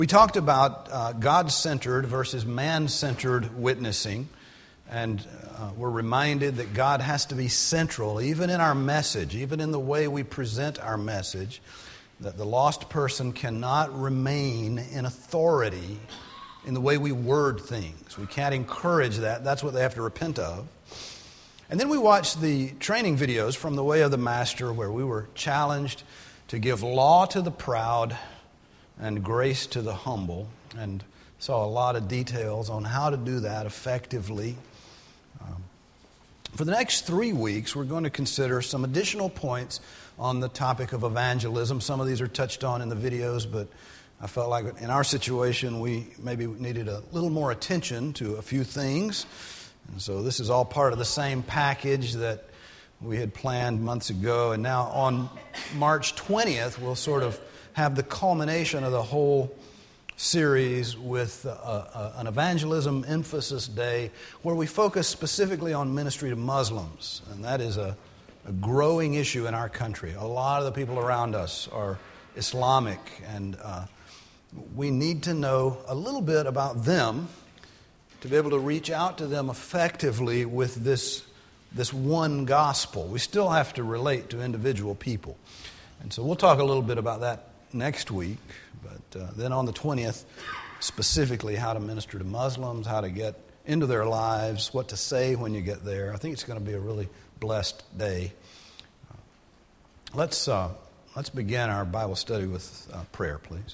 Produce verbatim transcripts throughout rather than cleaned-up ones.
We talked about uh, God-centered versus man-centered witnessing, and uh, we're reminded that God has to be central, even in our message, even in the way we present our message, that the lost person cannot remain in authority in the way we word things. We can't encourage that. That's what they have to repent of. And then we watched the training videos from the Way of the Master, where we were challenged to give law to the proud and grace to the humble, and saw a lot of details on how to do that effectively. Um, for the next three weeks, we're going to consider some additional points on the topic of evangelism. Some of these are touched on in the videos, but I felt like in our situation, we maybe needed a little more attention to a few things. And so this is all part of the same package that we had planned months ago. And now on March twentieth, we'll sort of have the culmination of the whole series with uh, uh, an evangelism emphasis day where we focus specifically on ministry to Muslims. And that is a, a growing issue in our country. A lot of the people around us are Islamic, and uh, we need to know a little bit about them to be able to reach out to them effectively with this, this one gospel. We still have to relate to individual people. And so we'll talk a little bit about that next week, but uh, then on the twentieth, specifically how to minister to Muslims, how to get into their lives, what to say when you get there. I think it's going to be a really blessed day. Uh, let's uh, let's begin our Bible study with uh, prayer, please.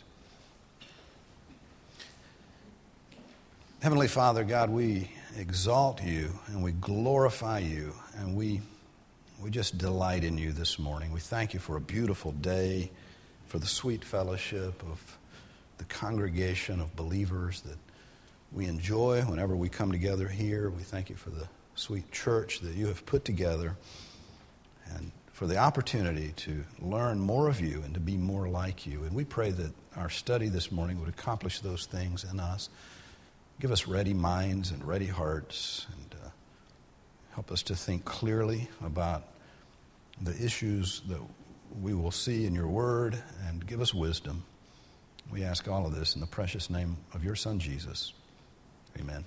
Heavenly Father, God, we exalt you and we glorify you, and we we just delight in you this morning. We thank you for a beautiful day, for the sweet fellowship of the congregation of believers that we enjoy whenever we come together here. We thank you for the sweet church that you have put together, and for the opportunity to learn more of you and to be more like you. And we pray that our study this morning would accomplish those things in us. Give us ready minds and ready hearts, and uh, help us to think clearly about the issues that we will see in your word, and give us wisdom. We ask all of this in the precious name of your Son, Jesus. Amen.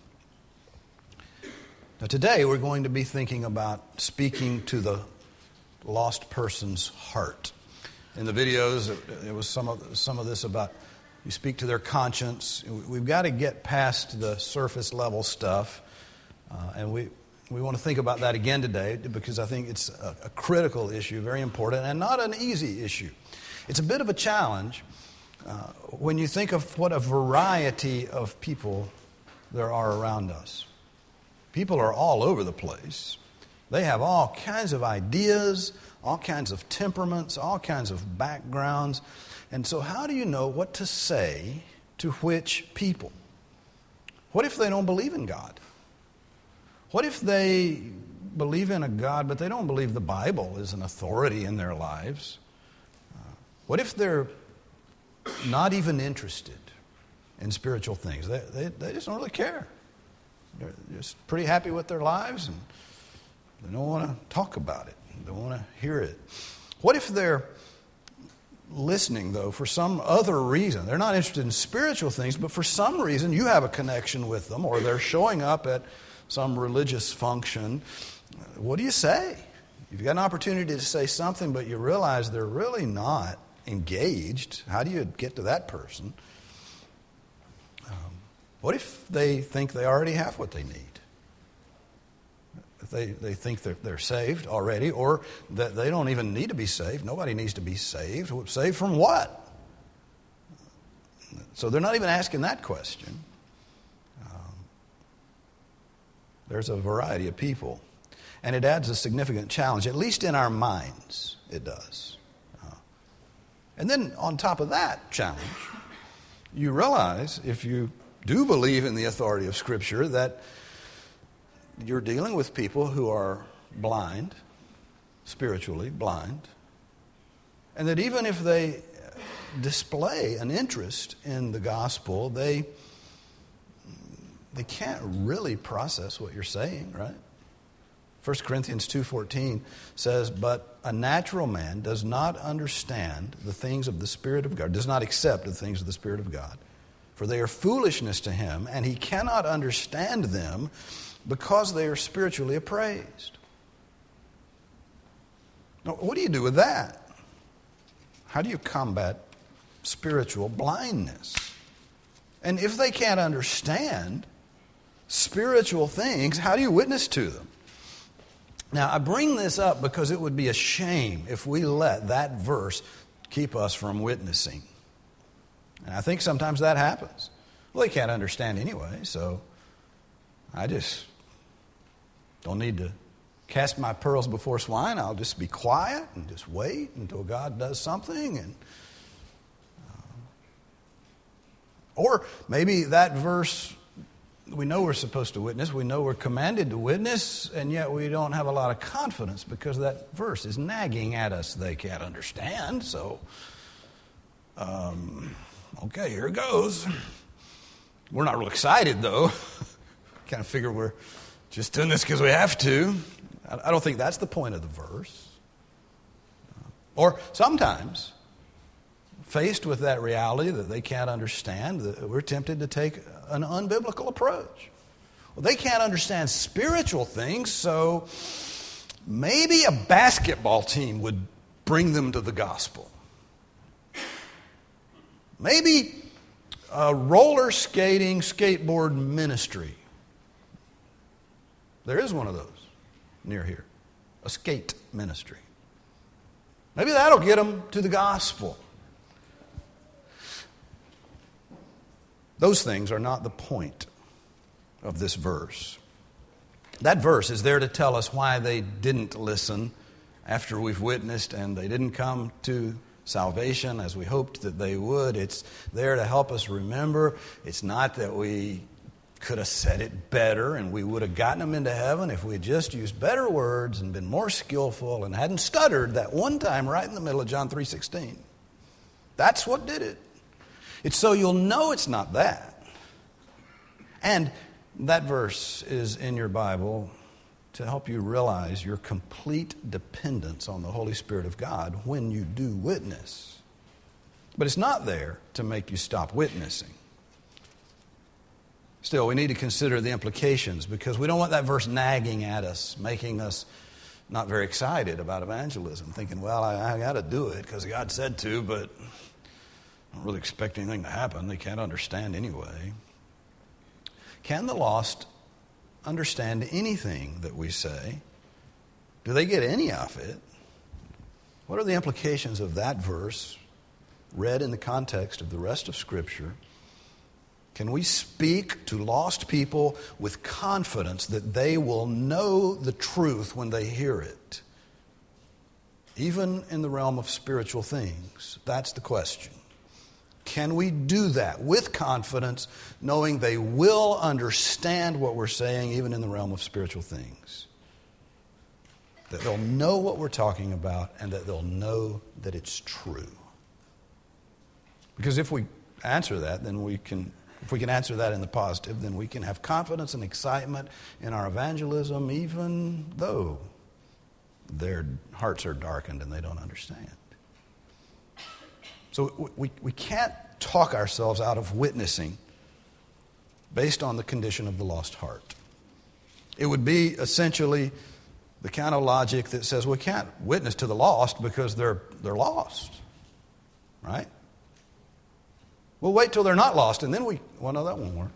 Now today we're going to be thinking about speaking to the lost person's heart. In the videos, it was some of, some of this about you speak to their conscience. We've got to get past the surface level stuff, uh, and we We want to think about that again today, because I think it's a, a critical issue, very important, and not an easy issue. It's a bit of a challenge uh, when you think of what a variety of people there are around us. People are all over the place. They have all kinds of ideas, all kinds of temperaments, all kinds of backgrounds. And so how do you know what to say to which people? What if they don't believe in God? What if they believe in a God, but they don't believe the Bible is an authority in their lives? Uh, what if they're not even interested in spiritual things? They, they, they just don't really care. They're just pretty happy with their lives, and they don't want to talk about it. They don't want to hear it. What if they're listening, though, for some other reason? They're not interested in spiritual things, but for some reason you have a connection with them, or they're showing up at some religious function. What do you say? You've got an opportunity to say something, but you realize they're really not engaged. How do you get to that person? Um, what if they think they already have what they need? If they, they think they're, they're saved already, or that they don't even need to be saved. Nobody needs to be saved. Saved from what? So they're not even asking that question. There's a variety of people. And it adds a significant challenge, at least in our minds, it does. Uh, and then on top of that challenge, you realize, if you do believe in the authority of Scripture, that you're dealing with people who are blind, spiritually blind, and that even if they display an interest in the gospel, they they can't really process what you're saying, right? First Corinthians two fourteen says, "But a natural man does not understand the things of the Spirit of God, does not accept the things of the Spirit of God, for they are foolishness to him, and he cannot understand them because they are spiritually appraised. Now, what do you do with that? How do you combat spiritual blindness? And if they can't understand spiritual things, how do you witness to them? Now, I bring this up because it would be a shame if we let that verse keep us from witnessing. And I think sometimes that happens. Well, they can't understand anyway, so I just don't need to cast my pearls before swine. I'll just be quiet and just wait until God does something. And uh, or maybe that verse, we know we're supposed to witness, we know we're commanded to witness, and yet we don't have a lot of confidence because that verse is nagging at us. They can't understand, so um, okay, here it goes. We're not real excited, though. Kind of figure we're just doing this because we have to. I don't think that's the point of the verse. Or sometimes, faced with that reality that they can't understand, we're tempted to take an unbiblical approach. Well, they can't understand spiritual things, so maybe a basketball team would bring them to the gospel. Maybe a roller skating, skateboard ministry. There is one of those near here, a skate ministry. Maybe that'll get them to the gospel. Those things are not the point of this verse. That verse is there to tell us why they didn't listen after we've witnessed and they didn't come to salvation as we hoped that they would. It's there to help us remember. It's not that we could have said it better and we would have gotten them into heaven if we had just used better words and been more skillful and hadn't stuttered that one time right in the middle of John three sixteen. That's what did it. It's so you'll know it's not that. And that verse is in your Bible to help you realize your complete dependence on the Holy Spirit of God when you do witness. But it's not there to make you stop witnessing. Still, we need to consider the implications because we don't want that verse nagging at us, making us not very excited about evangelism, thinking, well, I, I got to do it because God said to, but I don't really expect anything to happen. They can't understand anyway. Can the lost understand anything that we say? Do they get any of it? What are the implications of that verse read in the context of the rest of Scripture? Can we speak to lost people with confidence that they will know the truth when they hear it? Even in the realm of spiritual things, that's the question. Can we do that with confidence, knowing they will understand what we're saying, even in the realm of spiritual things? That they'll know what we're talking about and that they'll know that it's true. Because if we answer that, then we can, if we can answer that in the positive, then we can have confidence and excitement in our evangelism, even though their hearts are darkened and they don't understand. So we, we can't talk ourselves out of witnessing based on the condition of the lost heart. It would be essentially the kind of logic that says we can't witness to the lost because they're they're lost, right? We'll wait till they're not lost and then we, well, no, that won't work.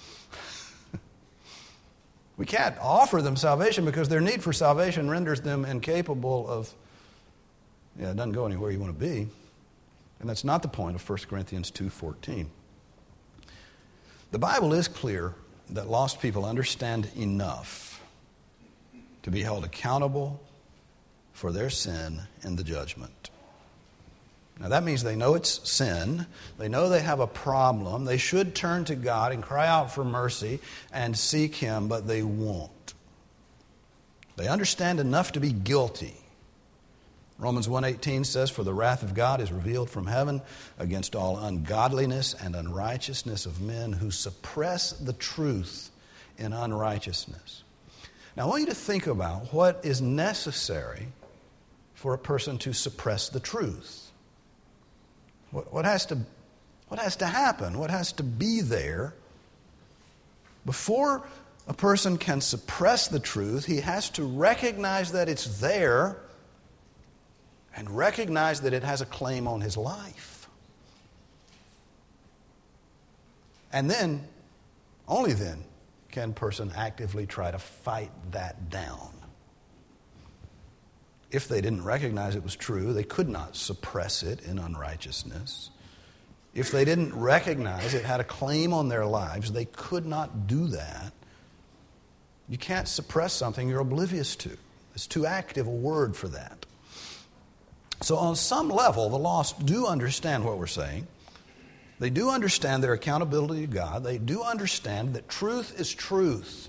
We can't offer them salvation because their need for salvation renders them incapable of, yeah, it doesn't go anywhere you want to be. And that's not the point of First Corinthians two fourteen. The Bible is clear that lost people understand enough to be held accountable for their sin in the judgment. Now that means they know it's sin. They know they have a problem. They should turn to God and cry out for mercy and seek Him, but they won't. They understand enough to be guilty. Romans one eighteen says, "For the wrath of God is revealed from heaven against all ungodliness and unrighteousness of men who suppress the truth in unrighteousness." Now I want you to think about what is necessary for a person to suppress the truth. What, what has to What has to happen? What has to be there? Before a person can suppress the truth, he has to recognize that it's there and recognize that it has a claim on his life. And then, only then, can a person actively try to fight that down. If they didn't recognize it was true, they could not suppress it in unrighteousness. If they didn't recognize it had a claim on their lives, they could not do that. You can't suppress something you're oblivious to. It's too active a word for that. So on some level, the lost do understand what we're saying. They do understand their accountability to God. They do understand that truth is truth.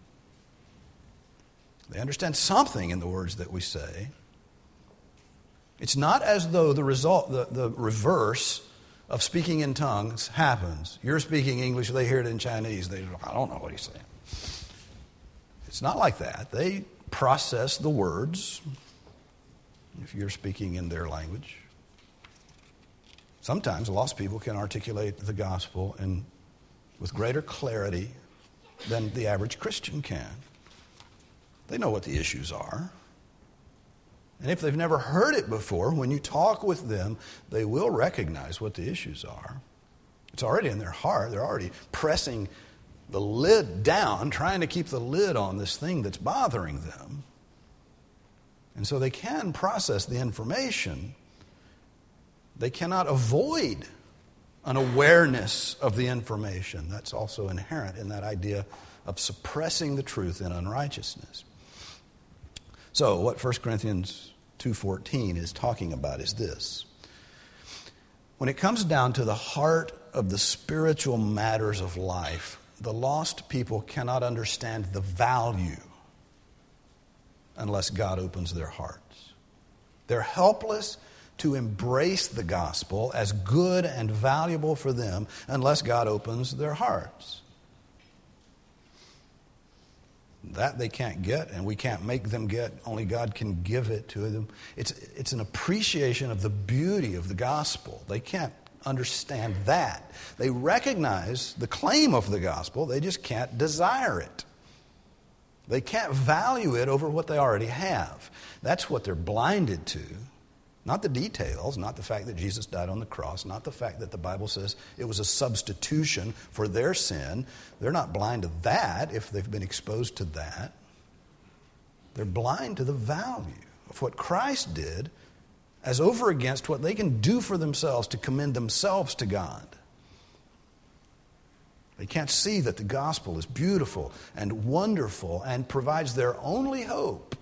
They understand something in the words that we say. It's not as though the result, the, the reverse of speaking in tongues happens. You're speaking English, they hear it in Chinese. They, I don't know what he's saying. It's not like that. They process the words if you're speaking in their language. Sometimes lost people can articulate the gospel in, with greater clarity than the average Christian can. They know what the issues are. And if they've never heard it before, when you talk with them, they will recognize what the issues are. It's already in their heart. They're already pressing the lid down, trying to keep the lid on this thing that's bothering them. And so they can process the information. They cannot avoid an awareness of the information. That's also inherent in that idea of suppressing the truth in unrighteousness. So what First Corinthians two fourteen is talking about is this. When it comes down to the heart of the spiritual matters of life, the lost people cannot understand the value unless God opens their hearts. They're helpless to embrace the gospel as good and valuable for them unless God opens their hearts. That they can't get, and we can't make them get. Only God can give it to them. It's, it's an appreciation of the beauty of the gospel. They can't understand that. They recognize the claim of the gospel. They just can't desire it. They can't value it over what they already have. That's what they're blinded to. Not the details, not the fact that Jesus died on the cross, not the fact that the Bible says it was a substitution for their sin. They're not blind to that if they've been exposed to that. They're blind to the value of what Christ did as over against what they can do for themselves to commend themselves to God. They can't see that the gospel is beautiful and wonderful and provides their only hope.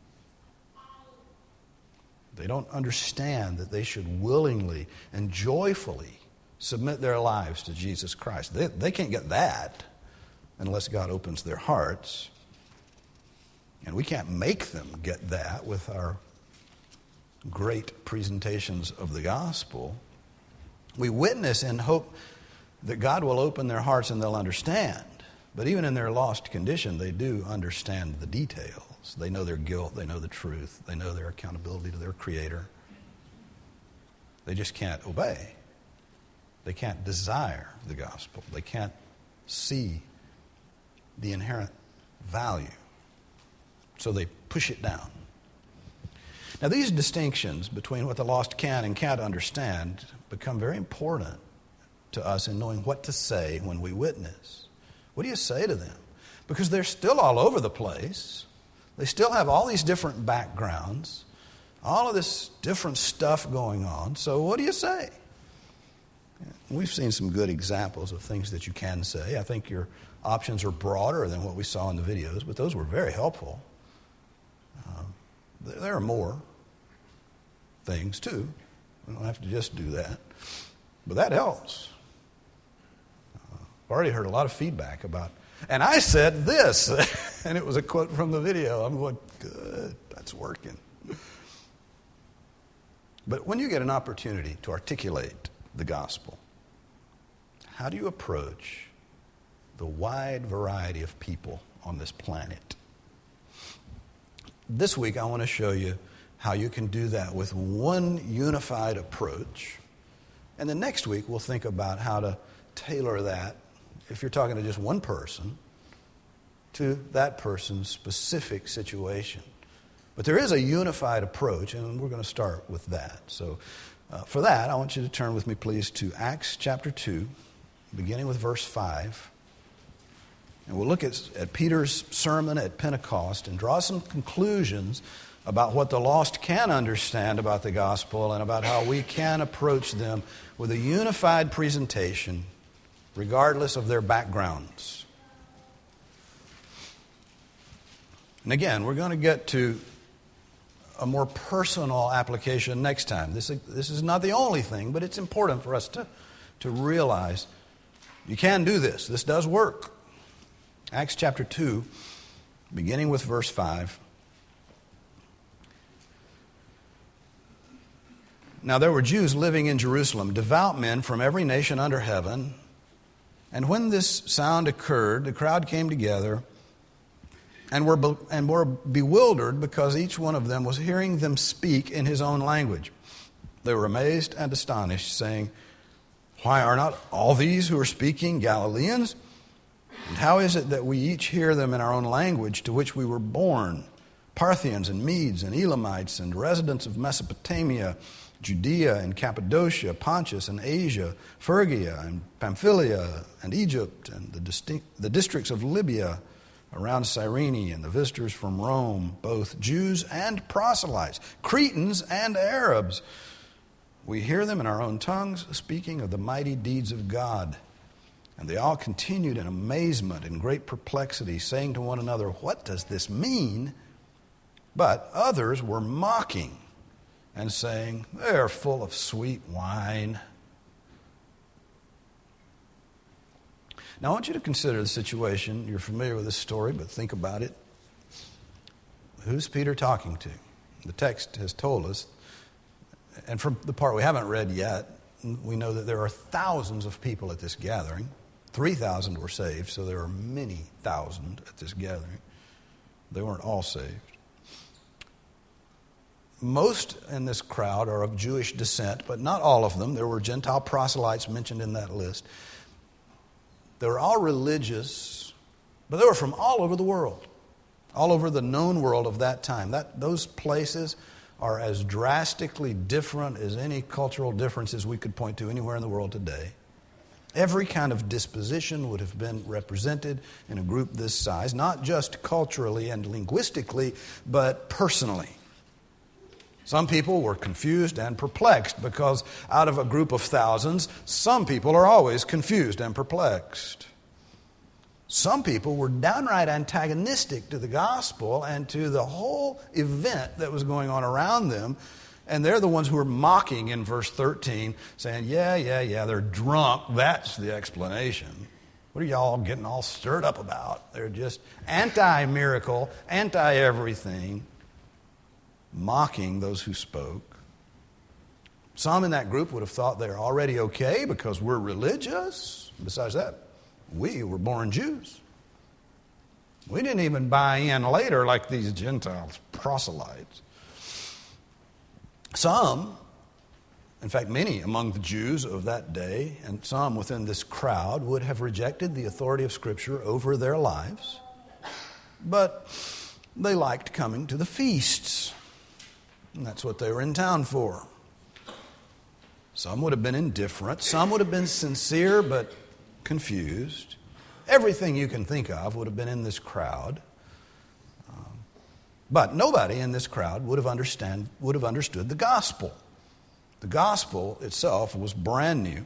They don't understand that they should willingly and joyfully submit their lives to Jesus Christ. They, they can't get that unless God opens their hearts. And we can't make them get that with our great presentations of the gospel. We witness in hope that God will open their hearts and they'll understand. But even in their lost condition, they do understand the details. They know their guilt. They know the truth. They know their accountability to their Creator. They just can't obey. They can't desire the gospel. They can't see the inherent value. So they push it down. Now, these distinctions between what the lost can and can't understand become very important to us in knowing what to say when we witness. What do you say to them? Because they're still all over the place. They still have all these different backgrounds, all of this different stuff going on. So what do you say? We've seen some good examples of things that you can say. I think your options are broader than what we saw in the videos, but those were very helpful. Um, there are more things, too. We don't have to just do that. But that helps. Uh, I've already heard a lot of feedback about, and I said this, and it was a quote from the video. I'm going, good, that's working. But when you get an opportunity to articulate the gospel, how do you approach the wide variety of people on this planet? This week, I want to show you how you can do that with one unified approach And then next week we'll think about how to tailor that, if you're talking to just one person, to that person's specific situation. But there is a unified approach, and we're going to start with that. So uh, for that, I want you to turn with me, please, to Acts chapter two, beginning with verse five. And we'll look at, at Peter's sermon at Pentecost and draw some conclusions about what the lost can understand about the gospel and about how we can approach them with a unified presentation, regardless of their backgrounds. And again, we're going to get to a more personal application next time. This, this is not the only thing, but it's important for us to, to realize you can do this. This does work. Acts chapter two, beginning with verse five. Now there were Jews living in Jerusalem, devout men from every nation under heaven. And when this sound occurred, the crowd came together and were, be- and were bewildered because each one of them was hearing them speak in his own language. They were amazed and astonished, saying, "Why are not all these who are speaking Galileans? And how is it that we each hear them in our own language to which we were born? Parthians and Medes and Elamites and residents of Mesopotamia, Judea and Cappadocia, Pontus and Asia, Phrygia and Pamphylia and Egypt and the, distinct, the districts of Libya around Cyrene and the visitors from Rome, both Jews and proselytes, Cretans and Arabs. We hear them in our own tongues speaking of the mighty deeds of God." And they all continued in amazement and great perplexity, saying to one another, "What does this mean?" But others were mocking and saying, "They are full of sweet wine." Now I want you to consider the situation. You're familiar with this story, but think about it. Who's Peter talking to? The text has told us, and from the part we haven't read yet, we know that there are thousands of people at this gathering. three thousand were saved, so there are many thousand at this gathering. They weren't all saved. Most in this crowd are of Jewish descent, but not all of them. There were Gentile proselytes mentioned in that list. They were all religious, but they were from all over the world, all over the known world of that time. That, those places are as drastically different as any cultural differences we could point to anywhere in the world today. Every kind of disposition would have been represented in a group this size, not just culturally and linguistically, but personally. Some people were confused and perplexed because out of a group of thousands, some people are always confused and perplexed. Some people were downright antagonistic to the gospel and to the whole event that was going on around them. And they're the ones who are mocking in verse thirteen, saying, yeah, yeah, yeah, they're drunk. That's the explanation. What are y'all getting all stirred up about? They're just anti-miracle, anti-everything, mocking those who spoke. Some in that group would have thought they're already okay because we're religious. Besides that, we were born Jews. We didn't even buy in later like these Gentiles, proselytes. Some, in fact many among the Jews of that day, and some within this crowd, would have rejected the authority of Scripture over their lives, but they liked coming to the feasts, and that's what they were in town for. Some would have been indifferent, some would have been sincere but confused. Everything you can think of would have been in this crowd. But nobody in this crowd would have understand would have understood the gospel. The gospel itself was brand new.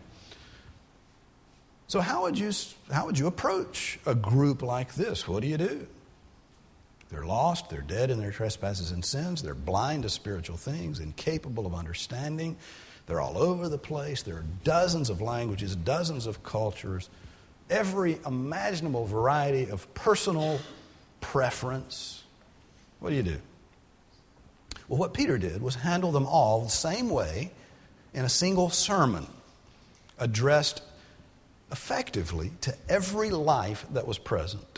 So how would you how would you approach a group like this? What do you do? They're lost, they're dead in their trespasses and sins, they're blind to spiritual things, incapable of understanding. They're all over the place. There are dozens of languages, dozens of cultures, every imaginable variety of personal preference. What do you do? Well, what Peter did was handle them all the same way in a single sermon, addressed effectively to every life that was present.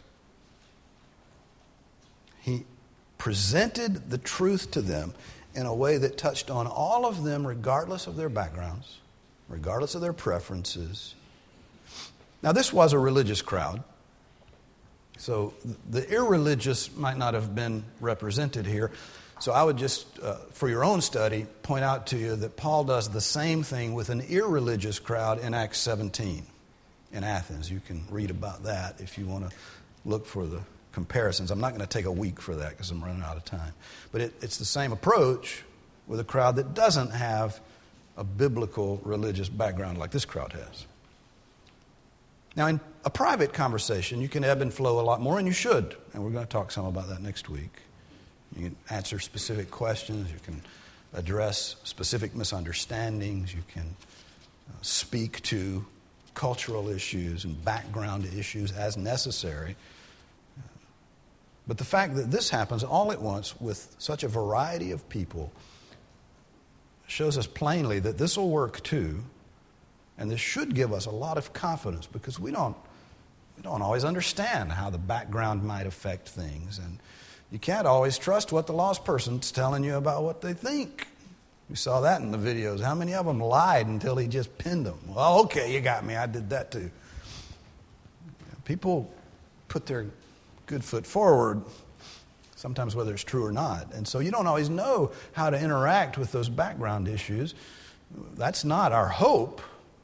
He presented the truth to them in a way that touched on all of them regardless of their backgrounds, regardless of their preferences. Now, this was a religious crowd, so the irreligious might not have been represented here. So I would just, uh, for your own study, point out to you that Paul does the same thing with an irreligious crowd in Acts seventeen in Athens. You can read about that if you want to look for the comparisons. I'm not going to take a week for that because I'm running out of time. But it, it's the same approach with a crowd that doesn't have a biblical religious background like this crowd has. Now, in a private conversation, you can ebb and flow a lot more, and you should. And we're going to talk some about that next week. You can answer specific questions. You can address specific misunderstandings. You can uh, speak to cultural issues and background issues as necessary. But the fact that this happens all at once with such a variety of people shows us plainly that this will work too. And this should give us a lot of confidence because we don't, we don't always understand how the background might affect things. And you can't always trust what the lost person's telling you about what they think. We saw that in the videos. How many of them lied until he just pinned them? Well, okay, you got me. I did that too. People put their good foot forward, sometimes whether it's true or not. And so you don't always know how to interact with those background issues. That's not our hope.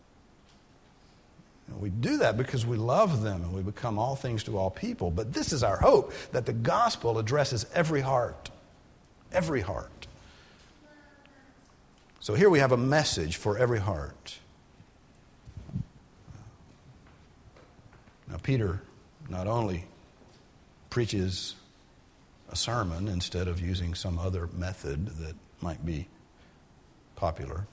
We do that because we love them and we become all things to all people. But this is our hope, that the gospel addresses every heart. Every heart. So here we have a message for every heart. Now, Peter not only preaches a sermon instead of using some other method that might be popular,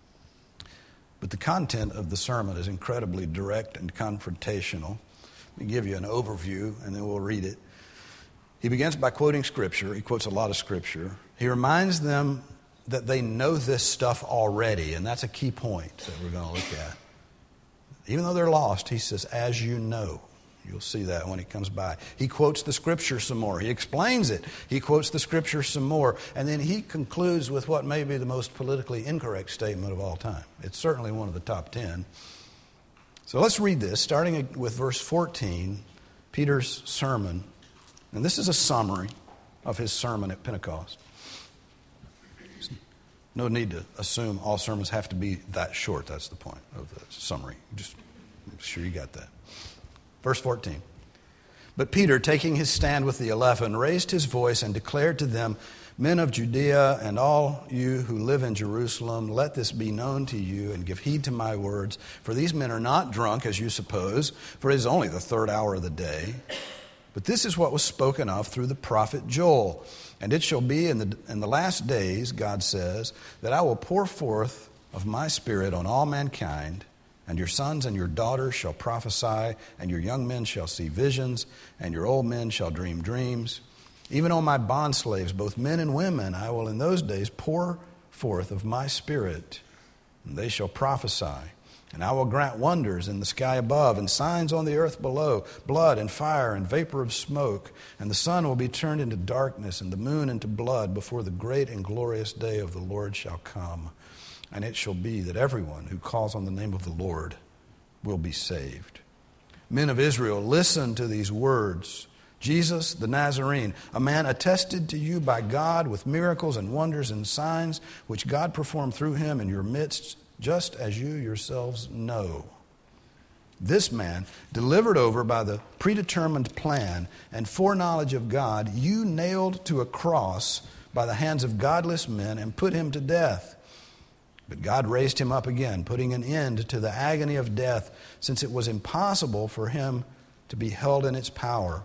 but the content of the sermon is incredibly direct and confrontational. Let me give you an overview, and then we'll read it. He begins by quoting Scripture. He quotes a lot of Scripture. He reminds them that they know this stuff already, and that's a key point that we're going to look at. Even though they're lost, he says, as you know. You'll see that when he comes by. He quotes the Scripture some more. He explains it. He quotes the Scripture some more. And then he concludes with what may be the most politically incorrect statement of all time. It's certainly one of the top ten. So let's read this, starting with verse fourteen, Peter's sermon. And this is a summary of his sermon at Pentecost. There's no need to assume all sermons have to be that short. That's the point of the summary. Just make sure you got that. Verse fourteen. But Peter, taking his stand with the eleven, raised his voice and declared to them, Men of Judea and all you who live in Jerusalem, let this be known to you and give heed to my words. For these men are not drunk, as you suppose, for it is only the third hour of the day. But this is what was spoken of through the prophet Joel. And it shall be in the, in the last days, God says, that I will pour forth of my Spirit on all mankind, and your sons and your daughters shall prophesy, and your young men shall see visions, and your old men shall dream dreams. Even on my bondslaves, both men and women, I will in those days pour forth of my Spirit, and they shall prophesy. And I will grant wonders in the sky above, and signs on the earth below, blood and fire and vapor of smoke. And the sun will be turned into darkness, and the moon into blood, before the great and glorious day of the Lord shall come. And it shall be that everyone who calls on the name of the Lord will be saved. Men of Israel, listen to these words. Jesus the Nazarene, a man attested to you by God with miracles and wonders and signs, which God performed through him in your midst, just as you yourselves know. This man, delivered over by the predetermined plan and foreknowledge of God, you nailed to a cross by the hands of godless men and put him to death. But God raised him up again, putting an end to the agony of death, since it was impossible for him to be held in its power.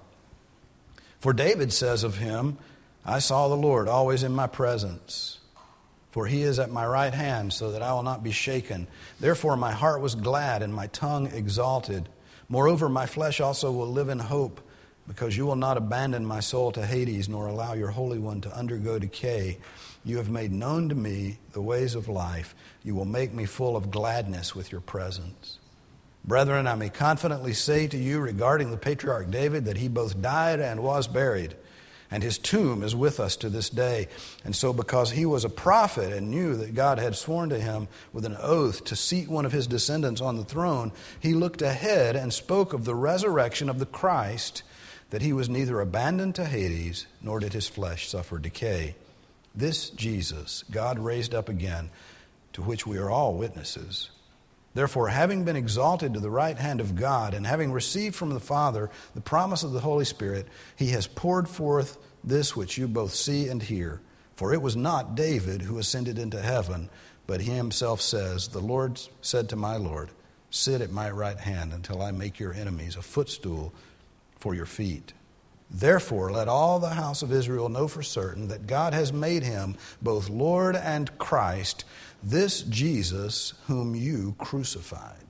For David says of him, I saw the Lord always in my presence. For he is at my right hand, so that I will not be shaken. Therefore my heart was glad and my tongue exalted. Moreover, my flesh also will live in hope, because you will not abandon my soul to Hades, nor allow your Holy One to undergo decay. You have made known to me the ways of life. You will make me full of gladness with your presence. Brethren, I may confidently say to you regarding the patriarch David that he both died and was buried, And his tomb is with us to this day. And so because he was a prophet and knew that God had sworn to him with an oath to seat one of his descendants on the throne, he looked ahead and spoke of the resurrection of the Christ, that he was neither abandoned to Hades, nor did his flesh suffer decay. This Jesus God raised up again, to which we are all witnesses. Therefore, having been exalted to the right hand of God, and having received from the Father the promise of the Holy Spirit, he has poured forth this which you both see and hear. For it was not David who ascended into heaven, but he himself says, the Lord said to my Lord, sit at my right hand until I make your enemies a footstool for your feet. Therefore, let all the house of Israel know for certain that God has made him both Lord and Christ, this Jesus whom you crucified.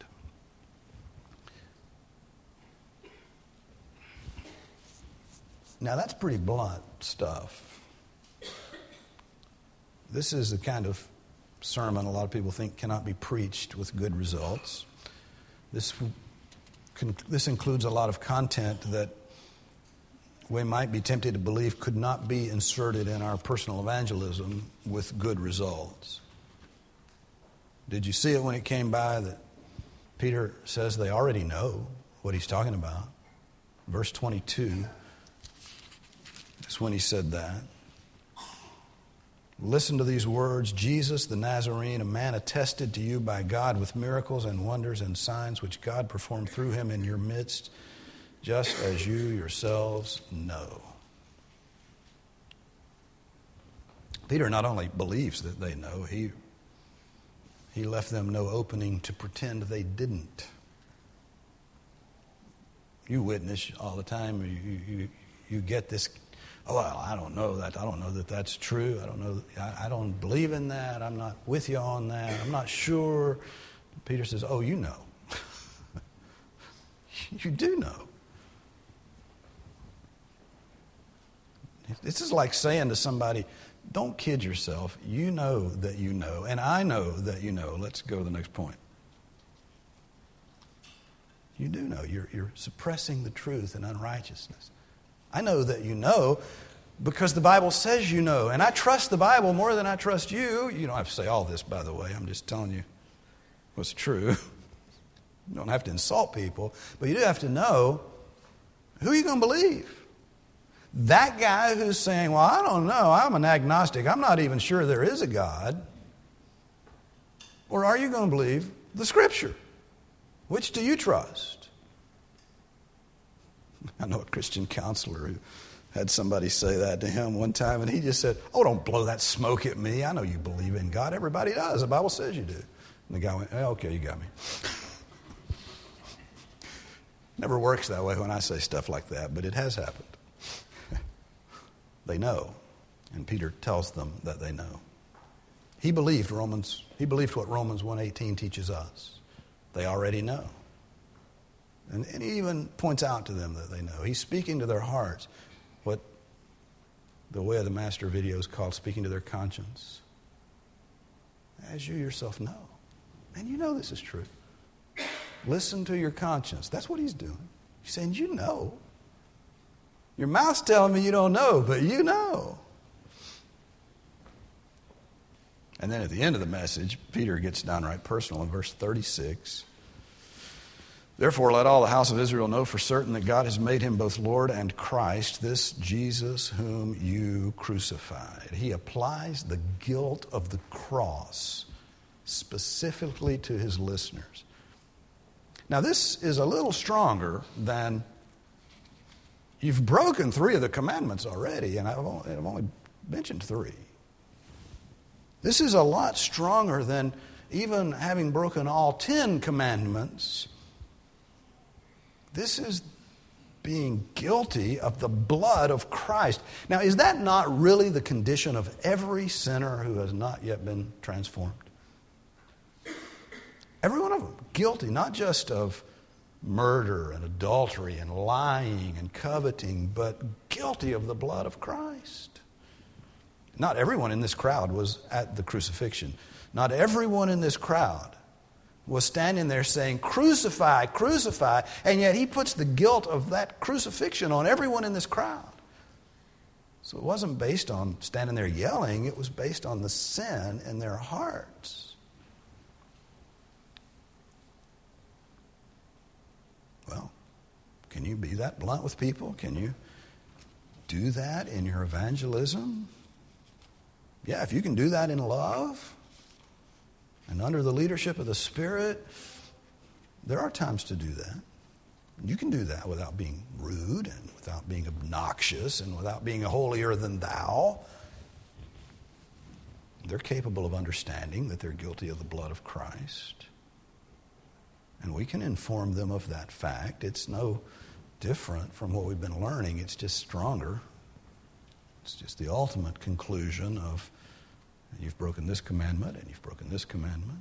Now that's pretty blunt stuff. This is the kind of sermon a lot of people think cannot be preached with good results. This, this includes a lot of content that we might be tempted to believe could not be inserted in our personal evangelism with good results. Did you see it when it came by that Peter says they already know what he's talking about? Verse twenty-two is when he said that. Listen to these words. Jesus the Nazarene, a man attested to you by God with miracles and wonders and signs which God performed through him in your midst, just as you yourselves know. Peter not only believes that they know, he, he left them no opening to pretend they didn't. You witness all the time. You, you, you get this, oh, well, I don't know that. I don't know that that's true. I don't know. I, I don't believe in that. I'm not with you on that. I'm not sure. Peter says, oh, you know. You do know. This is like saying to somebody, don't kid yourself. You know that you know, and I know that you know. Let's go to the next point. You do know. You're, you're suppressing the truth in unrighteousness. I know that you know because the Bible says you know, and I trust the Bible more than I trust you. You don't have to say all this, by the way. I'm just telling you what's true. You don't have to insult people, but you do have to know who you're going to believe. That guy who's saying, well, I don't know, I'm an agnostic, I'm not even sure there is a God. Or are you going to believe the Scripture? Which do you trust? I know a Christian counselor who had somebody say that to him one time, and he just said, oh, don't blow that smoke at me. I know you believe in God. Everybody does. The Bible says you do. And the guy went, oh, okay, you got me. Never works that way when I say stuff like that, but it has happened. They know, and Peter tells them that they know. He believed Romans. He believed what Romans one eighteen teaches us. They already know. And, and he even points out to them that they know. He's speaking to their hearts, what the Way of the Master video is called speaking to their conscience. As you yourself know. And you know this is true. Listen to your conscience. That's what he's doing. He's saying, you know. Your mouth's telling me you don't know, but you know. And then at the end of the message, Peter gets downright personal in verse thirty-six. Therefore, let all the house of Israel know for certain that God has made him both Lord and Christ, this Jesus whom you crucified. He applies the guilt of the cross specifically to his listeners. Now, this is a little stronger than you've broken three of the commandments already, and I've only, I've only mentioned three. This is a lot stronger than even having broken all ten commandments. This is being guilty of the blood of Christ. Now, is that not really the condition of every sinner who has not yet been transformed? Every one of them. Guilty, not just of murder and adultery and lying and coveting, but guilty of the blood of Christ. Not everyone in this crowd was at the crucifixion. Not everyone in this crowd was standing there saying, crucify, crucify, and yet he puts the guilt of that crucifixion on everyone in this crowd. So it wasn't based on standing there yelling. It was based on the sin in their hearts. Well, can you be that blunt with people? Can you do that in your evangelism? Yeah, if you can do that in love and under the leadership of the Spirit, there are times to do that. You can do that without being rude and without being obnoxious and without being holier than thou. They're capable of understanding that they're guilty of the blood of Christ. And we can inform them of that fact. It's no different from what we've been learning. It's just stronger. It's just the ultimate conclusion of you've broken this commandment and you've broken this commandment.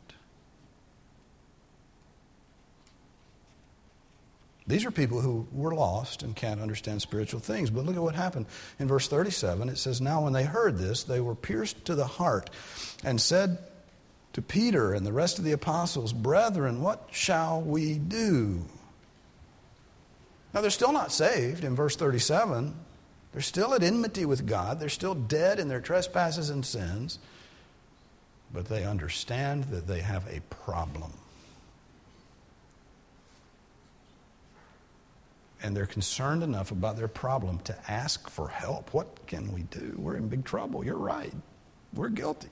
These are people who were lost and can't understand spiritual things. But look at what happened. In verse thirty-seven, it says, "Now when they heard this, they were pierced to the heart and said to Peter and the rest of the apostles, 'Brethren, what shall we do?'" Now they're still not saved in verse thirty-seven. They're still at enmity with God. They're still dead in their trespasses and sins. But they understand that they have a problem. And they're concerned enough about their problem to ask for help. What can we do? We're in big trouble. You're right. We're guilty.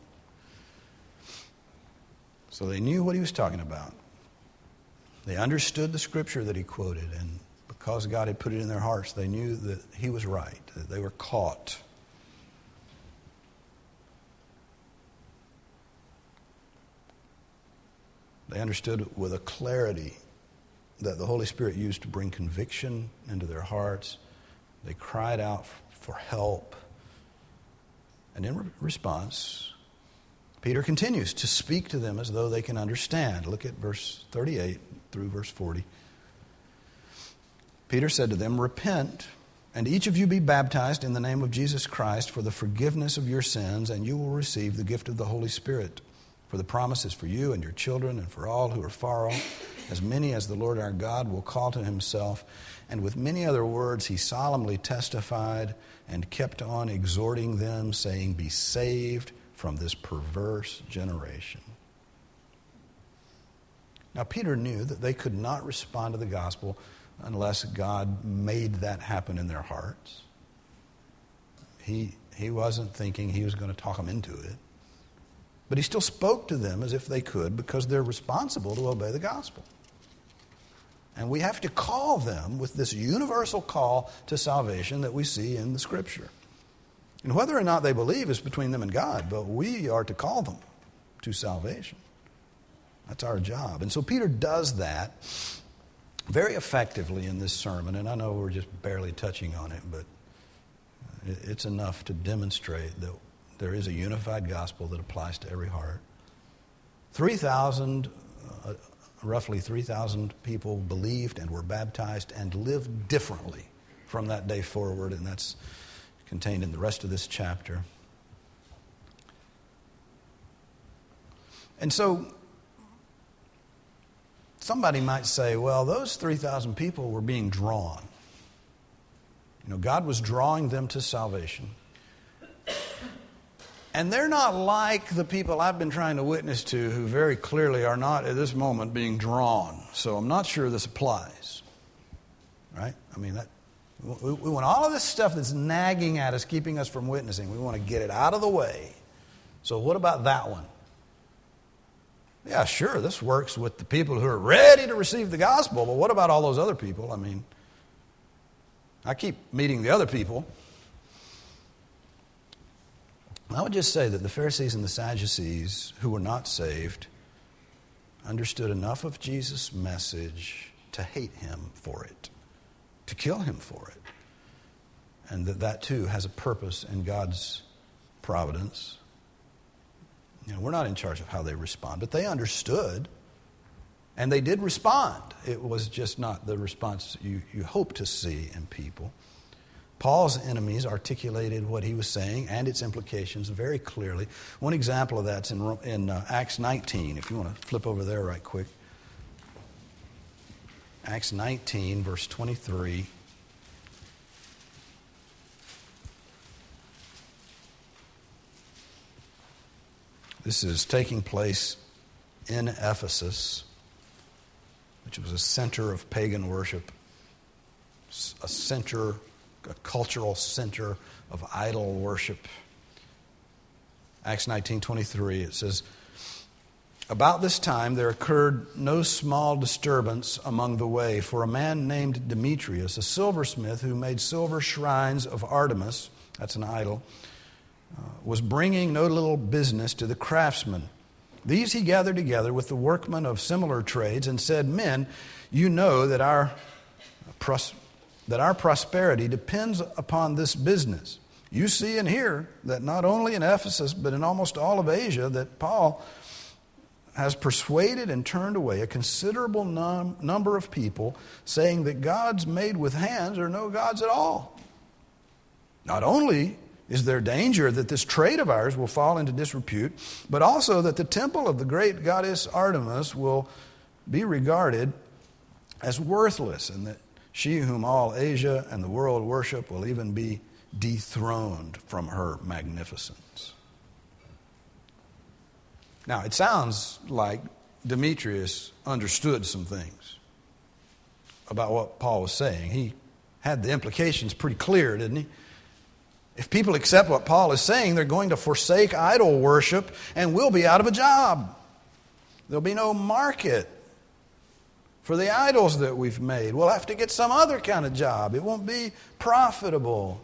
So they knew what he was talking about. They understood the scripture that he quoted, and because God had put it in their hearts, they knew that he was right, that they were caught. They understood with a clarity that the Holy Spirit used to bring conviction into their hearts. They cried out for help. And in re- response, Peter continues to speak to them as though they can understand. Look at verse thirty-eight through verse forty. Peter said to them, "Repent, and each of you be baptized in the name of Jesus Christ for the forgiveness of your sins, and you will receive the gift of the Holy Spirit. For the promise is for you and your children and for all who are far off, as many as the Lord our God will call to himself." And with many other words he solemnly testified and kept on exhorting them, saying, "Be saved from this perverse generation." Now Peter knew that they could not respond to the gospel unless God made that happen in their hearts. He, he wasn't thinking he was going to talk them into it. But he still spoke to them as if they could, because they're responsible to obey the gospel. And we have to call them with this universal call to salvation that we see in the Scripture. And whether or not they believe is between them and God, but we are to call them to salvation. That's our job. And so Peter does that very effectively in this sermon. And I know we're just barely touching on it, but it's enough to demonstrate that there is a unified gospel that applies to every heart. three thousand, uh, roughly three thousand people believed and were baptized and lived differently from that day forward, and that's contained in the rest of this chapter. And so somebody might say, well, those three thousand people were being drawn. You know, God was drawing them to salvation. And they're not like the people I've been trying to witness to who very clearly are not at this moment being drawn. So I'm not sure this applies. Right? I mean, that we, we want all of this stuff that's nagging at us, keeping us from witnessing. We want to get it out of the way. So what about that one? Yeah, sure, this works with the people who are ready to receive the gospel, but what about all those other people? I mean, I keep meeting the other people. I would just say that the Pharisees and the Sadducees, who were not saved, understood enough of Jesus' message to hate him for it, to kill him for it, and that that too has a purpose in God's providence. You know, we're not in charge of how they respond, but they understood, and they did respond. It was just not the response you, you hope to see in people. Paul's enemies articulated what he was saying and its implications very clearly. One example of that's in, in uh, Acts nineteen, if you want to flip over there right quick. Acts nineteen, verse twenty-three. This is taking place in Ephesus, which was a center of pagan worship, a center, a cultural center of idol worship. Acts nineteen twenty-three, it says, "About this time there occurred no small disturbance among the way, for a man named Demetrius, a silversmith who made silver shrines of Artemis," that's an idol, uh, "was bringing no little business to the craftsmen. These he gathered together with the workmen of similar trades and said, 'Men, you know that our pros- that our prosperity depends upon this business. You see and hear that not only in Ephesus but in almost all of Asia that Paul has persuaded and turned away a considerable num- number of people, saying that gods made with hands are no gods at all. Not only is there danger that this trade of ours will fall into disrepute, but also that the temple of the great goddess Artemis will be regarded as worthless, and that she whom all Asia and the world worship will even be dethroned from her magnificence.'" Now, it sounds like Demetrius understood some things about what Paul was saying. He had the implications pretty clear, didn't he? If people accept what Paul is saying, they're going to forsake idol worship and we'll be out of a job. There'll be no market for the idols that we've made. We'll have to get some other kind of job. It won't be profitable.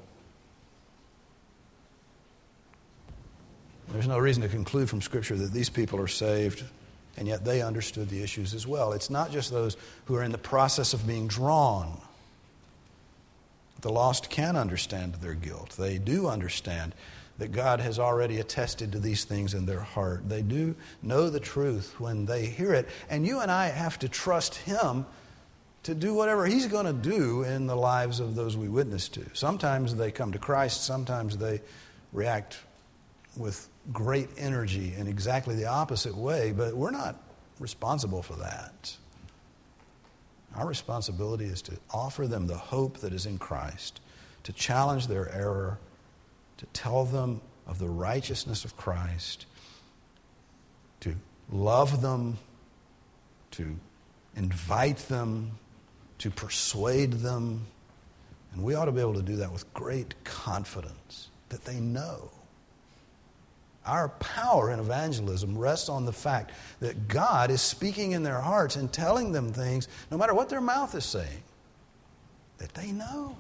There's no reason to conclude from Scripture that these people are saved, and yet they understood the issues as well. It's not just those who are in the process of being drawn. The lost can understand their guilt. They do understand that God has already attested to these things in their heart. They do know the truth when they hear it. And you and I have to trust Him to do whatever He's going to do in the lives of those we witness to. Sometimes they come to Christ. Sometimes they react with great energy in exactly the opposite way. But we're not responsible for that. Our responsibility is to offer them the hope that is in Christ, to challenge their error, to tell them of the righteousness of Christ, to love them, to invite them, to persuade them. And we ought to be able to do that with great confidence that they know. Our power in evangelism rests on the fact that God is speaking in their hearts and telling them things, no matter what their mouth is saying, that they know.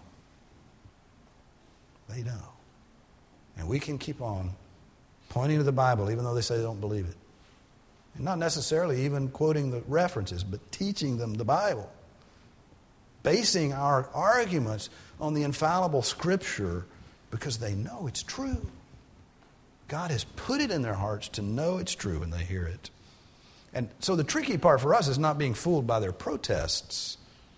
They know. And we can keep on pointing to the Bible, even though they say they don't believe it. And not necessarily even quoting the references, but teaching them the Bible. Basing our arguments on the infallible Scripture because they know it's true. God has put it in their hearts to know it's true when they hear it. And so the tricky part for us is not being fooled by their protests.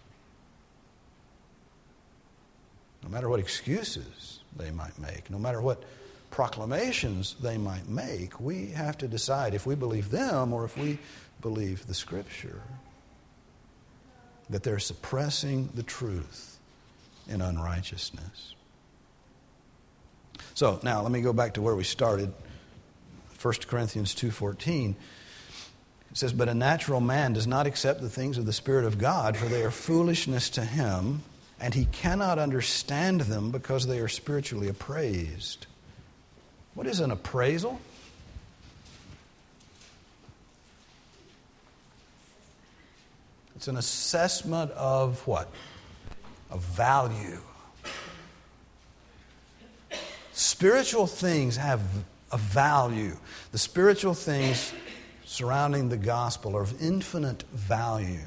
No matter what excuses they might make, no matter what proclamations they might make, we have to decide if we believe them or if we believe the Scripture. That they're suppressing the truth in unrighteousness. So now let me go back to where we started. First Corinthians two fourteen. It says, "But a natural man does not accept the things of the Spirit of God, for they are foolishness to him, and he cannot understand them because they are spiritually appraised." What is an appraisal? It's an assessment of what? Of value. Spiritual things have a value. The spiritual things surrounding the gospel are of infinite value.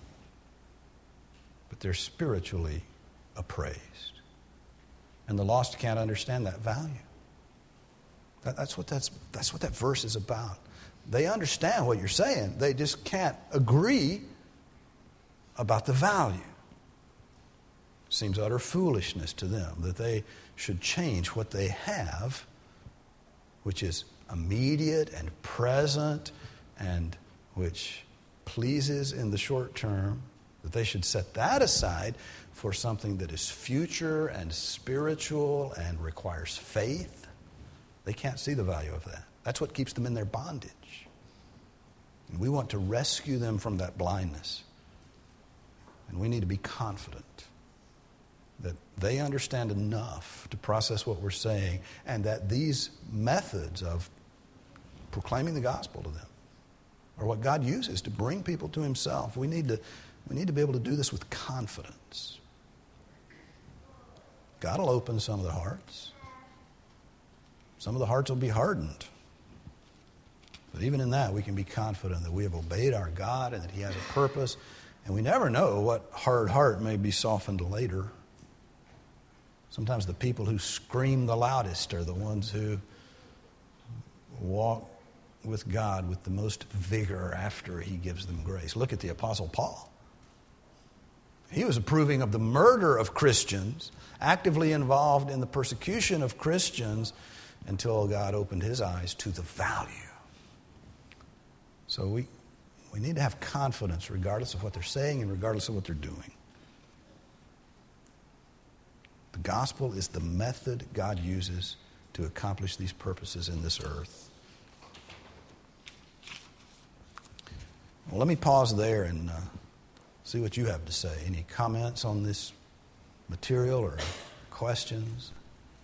But they're spiritually appraised. And the lost can't understand that value. That, that's what that's, that's what that verse is about. They understand what you're saying. They just can't agree about the value. It seems utter foolishness to them that they should change what they have, which is immediate and present and which pleases in the short term, that they should set that aside for something that is future and spiritual and requires faith. They can't see the value of that. That's what keeps them in their bondage. And we want to rescue them from that blindness. And we need to be confident that they understand enough to process what we're saying, and that these methods of proclaiming the gospel to them are what God uses to bring people to himself. We need to, we need to be able to do this with confidence. God will open some of the hearts. Some of the hearts will be hardened. But even in that, we can be confident that we have obeyed our God and that he has a purpose. And we never know what hard heart may be softened later. Sometimes the people who scream the loudest are the ones who walk with God with the most vigor after he gives them grace. Look at the Apostle Paul. He was approving of the murder of Christians, actively involved in the persecution of Christians, until God opened his eyes to the value. So we, we need to have confidence regardless of what they're saying and regardless of what they're doing. The gospel is the method God uses to accomplish these purposes in this earth. Well, let me pause there and uh, see what you have to say. Any comments on this material or questions?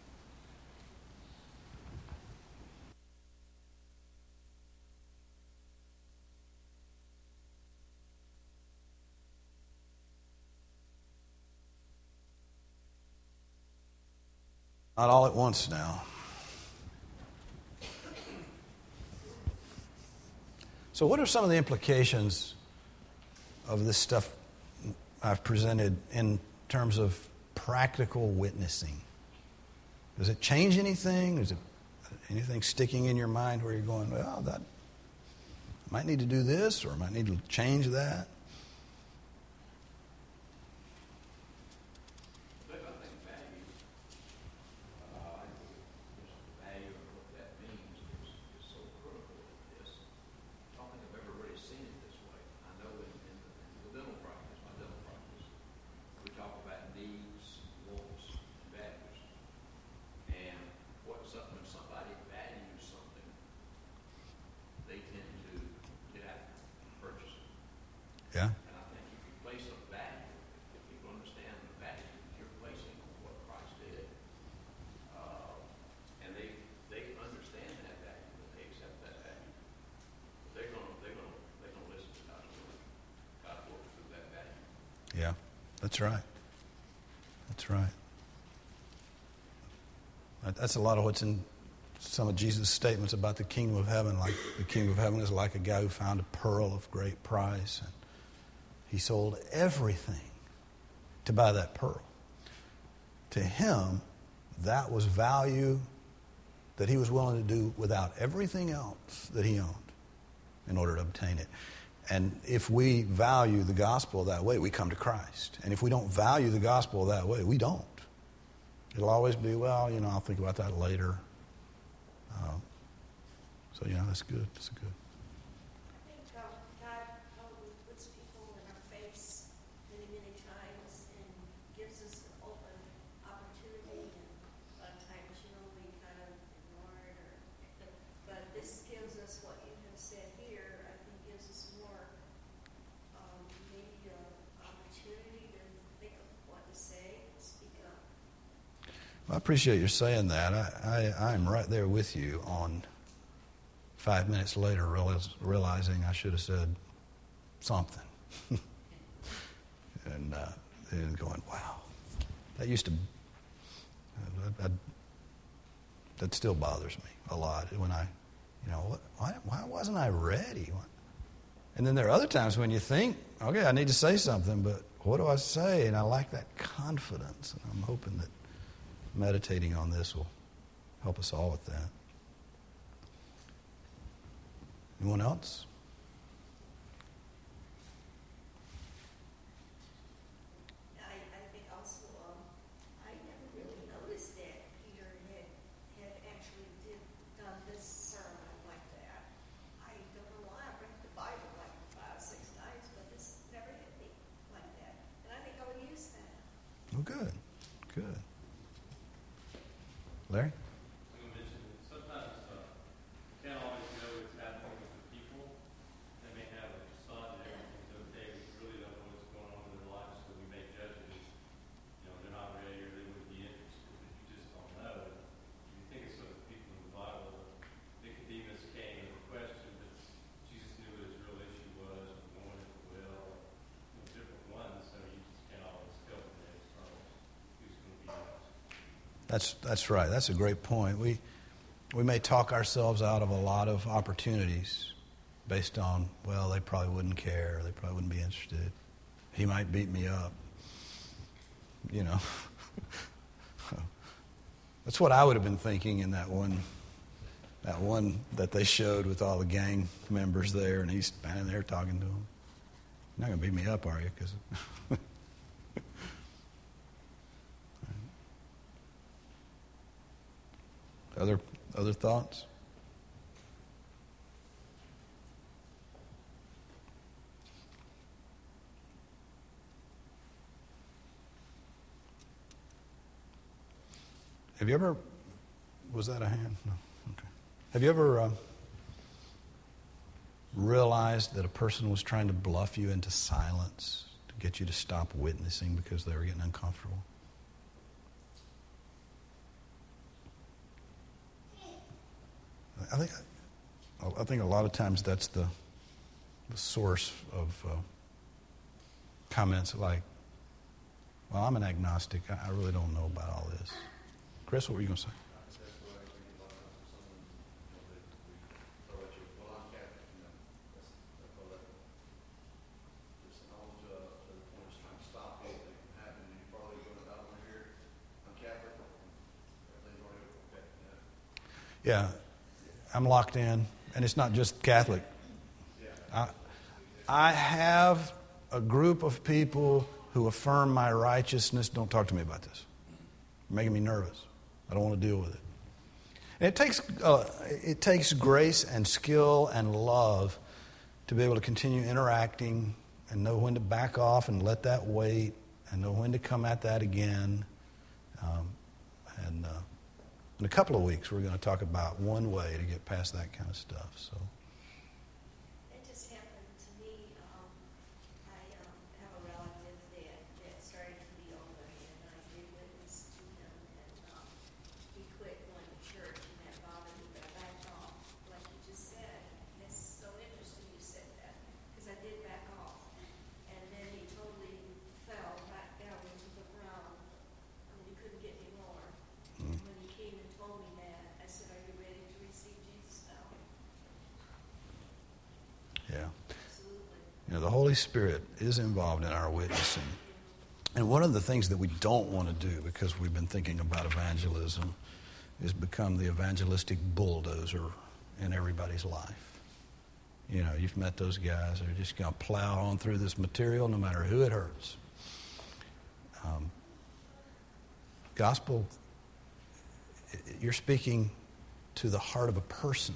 Not all at once now. So what are some of the implications of this stuff I've presented in terms of practical witnessing? Does it change anything? Is it anything sticking in your mind where you're going, well, that I might need to do this or I might need to change that? Yeah. And I think if you place a value, if people understand the value that you're placing on what Christ did, uh, and they they understand that value, and they accept that value, they're gonna they're gonna they're gonna listen to God's word. God works through that value. Yeah, that's right. That's right. That's a lot of what's in some of Jesus' statements about the kingdom of heaven. Like the kingdom of heaven is like a guy who found a pearl of great price. And he sold everything to buy that pearl. To him, that was value that he was willing to do without everything else that he owned in order to obtain it. And if we value the gospel that way, we come to Christ. And if we don't value the gospel that way, we don't. It'll always be, well, you know, I'll think about that later. Um, so, yeah, that's good. That's good. I appreciate you saying that. I, I, I'm right there with you on five minutes later realize, realizing I should have said something. and, uh, and going, wow. That used to, I, I, that still bothers me a lot when I, you know, what, why, why wasn't I ready? And then there are other times when you think, okay, I need to say something, but what do I say? And I like that confidence. And I'm hoping that meditating on this will help us all with that. Anyone else? I, I think also, um, I never really noticed that Peter had, had actually did done this sermon like that. I don't know why. I read the Bible like five, six times, but this never hit me like that. And I think I would use that. Oh, good. Good. Larry? I'm going to mention that sometimes uh, That's that's right. That's a great point. We we may talk ourselves out of a lot of opportunities based on, well, they probably wouldn't care, they probably wouldn't be interested. He might beat me up. You know. That's what I would have been thinking in that one that one that they showed with all the gang members there, and he's standing there talking to them. You're not going to beat me up, are you? 'Cause Other other thoughts? Have you ever, was that a hand? No. Okay. Have you ever uh, realized that a person was trying to bluff you into silence to get you to stop witnessing because they were getting uncomfortable? I think I think a lot of times that's the the source of uh, comments like, well, I'm an agnostic. I, I really don't know about all this. Chris, what were you going to say? Yeah, I'm locked in, and it's not just Catholic. I, I have a group of people who affirm my righteousness. Don't talk to me about this. You're making me nervous. I don't want to deal with it. And it takes uh, it takes grace and skill and love to be able to continue interacting and know when to back off and let that wait and know when to come at that again. Um, and uh, in a couple of weeks, we're going to talk about one way to get past that kind of stuff. So. It just happened to me. Um, I um, have a relative that, that started to be older, and I did witness to him, and um, he quit going to church, and that bothered me, but I backed off, like you just said. And it's so interesting you said that, because I did back off. And then he totally fell back down into the ground. I mean, he couldn't get any more. Mm. When he came and told me that, I said, "Are you ready to receive Jesus now?" Yeah. Absolutely. You know, the Holy Spirit is involved in our witnessing. And one of the things that we don't want to do, because we've been thinking about evangelism, is become the evangelistic bulldozer in everybody's life. You know, you've met those guys that are just going to plow on through this material no matter who it hurts. Um, gospel, you're speaking to the heart of a person.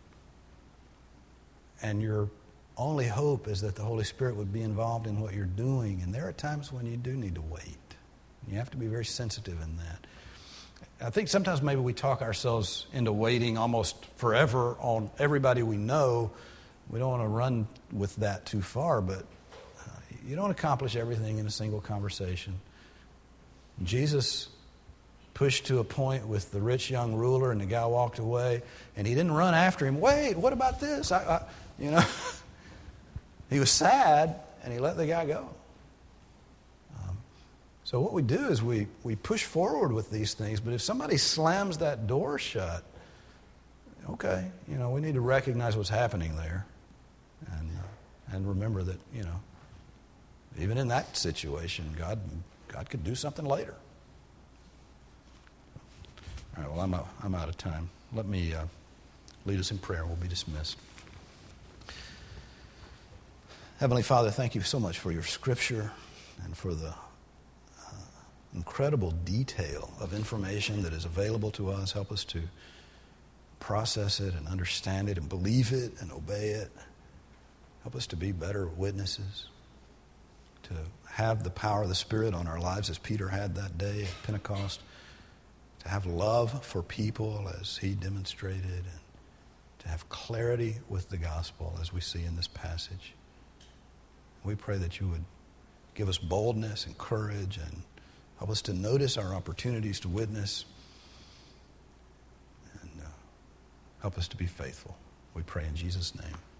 And your only hope is that the Holy Spirit would be involved in what you're doing. And there are times when you do need to wait. You have to be very sensitive in that. I think sometimes maybe we talk ourselves into waiting almost forever on everybody we know. We don't want to run with that too far, but uh, you don't accomplish everything in a single conversation. Jesus pushed to a point with the rich young ruler, and the guy walked away, and he didn't run after him. Wait, what about this? I, I, you know, he was sad, and he let the guy go. Um, so what we do is we, we push forward with these things, but if somebody slams that door shut, okay, you know, we need to recognize what's happening there, and uh, and remember that, you know, even in that situation, God God could do something later. All right, well, I'm out, I'm out of time. Let me uh, lead us in prayer. We'll be dismissed. Heavenly Father, thank you so much for your scripture and for the uh, incredible detail of information that is available to us. Help us to process it and understand it and believe it and obey it. Help us to be better witnesses, to have the power of the Spirit on our lives as Peter had that day at Pentecost, to have love for people as he demonstrated, and to have clarity with the gospel as we see in this passage. We pray that you would give us boldness and courage and help us to notice our opportunities to witness and uh, help us to be faithful. We pray in Jesus' name.